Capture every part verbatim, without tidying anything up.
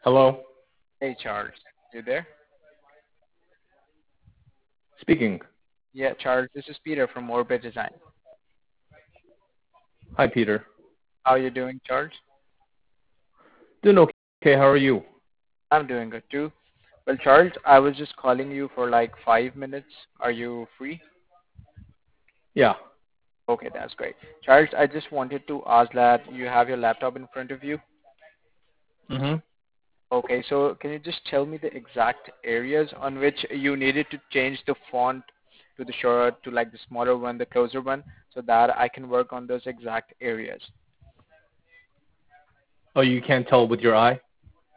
Hello? Hey Charles, you there? Speaking. Yeah, Charles, this is Peter from Orbit Design. Hi, Peter. How are you doing, Charles? Doing okay. How are you? I'm doing good too. Well, Charles, I was just calling you for like five minutes. Are you free? Yeah. Okay, that's great. Charles, I just wanted to ask that you have your laptop in front of you. Mm-hmm. Okay, so can you just tell me the exact areas on which you needed to change the font to the short, to like the smaller one, the closer one, so that I can work on those exact areas? Oh, you can't tell with your eye?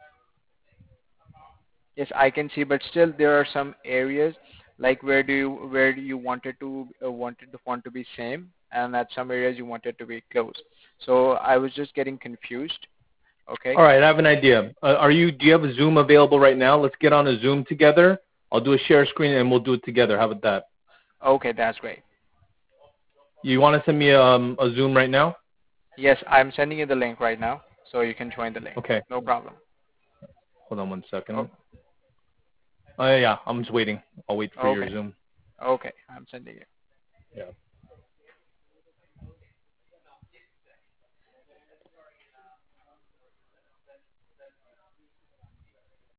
Yes, I can see, but still there are some areas like where do you where do you wanted to uh, wanted the font to be same, and at some areas you want it to be close. So I was just getting confused. Okay. All right, I have an idea. Uh, are you? Do you have a Zoom available right now? Let's get on a Zoom together. I'll do a share screen and we'll do it together. How about that? Okay, that's great. You want to send me um, a Zoom right now? Yes, I'm sending you the link right now, so you can join the link. Okay. No problem. Hold on one Oh, second. Oh, yeah, yeah. I'm just waiting. I'll wait for your okay. Zoom. Okay, I'm sending you. Yeah.